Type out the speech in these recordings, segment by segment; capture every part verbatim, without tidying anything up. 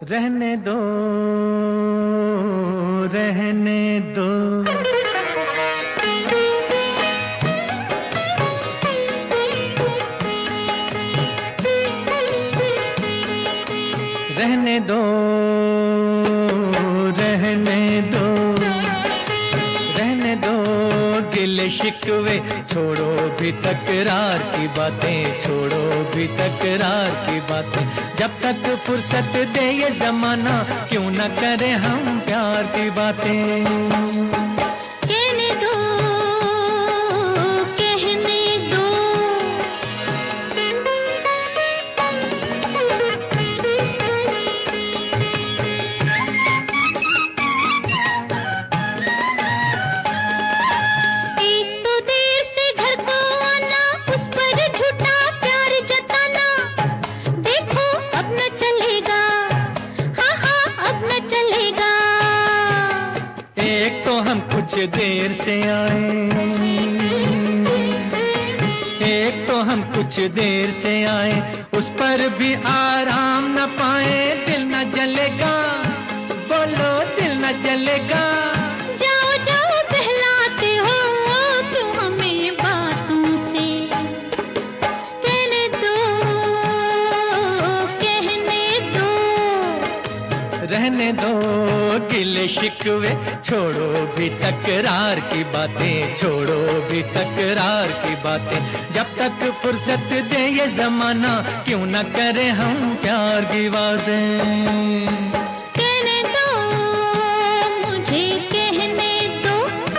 रहने दो, रहने दो। रहने दो, रहने दो, रहने दो गिले शिकवे, छोड़ो भी तकरार की बातें, छोड़ो भी तकरार की बातें। जब तक फुर्सत दे ये जमाना, क्यों न करें हम प्यार की बातें। कुछ देर से आए, एक तो हम कुछ देर से आए, उस पर भी आराम न पाए। दिल न जलेगा, बोलो दिल न जलेगा। जाओ जाओ बहलाते हो तुम हमें बातों से, कहने दो, कहने दो। रहने दो गिले शिकवे, छोड़ो भी तकरार की बातें, छोड़ो भी तकरार की बातें। जब तक फुर्सत दे ये जमाना, क्यों न करें हम प्यार की बातें। कहने दो, मुझे कहने दो।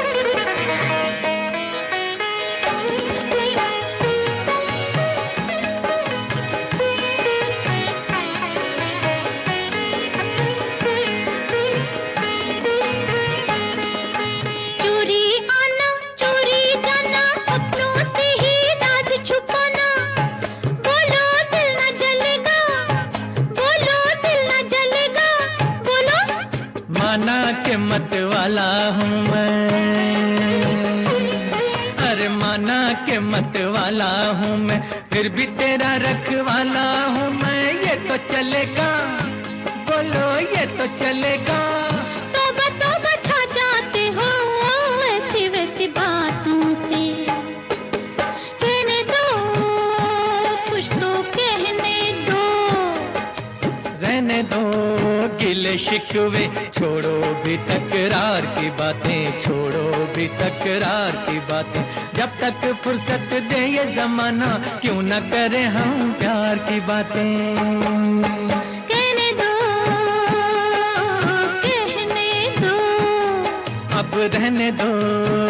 माना के मत वाला हूँ मैं, अरे माना के मत वाला हूँ मैं, फिर भी तेरा रखवाला हूँ मैं। ये तो चलेगा, बोलो ये तो चलेगा। तौबा तौबा छा जाते हो ऐसी वैसी बातों से, कहने दो, कुछ तो कहने दो। रहने दो गिले शिकवे, छोड़ो भी तकरार की बातें, छोड़ो भी तकरार की बातें। जब तक फुर्सत दे ये जमाना, क्यों न करें हम प्यार की बातें। कहने दो, कहने दो। अब रहने दो,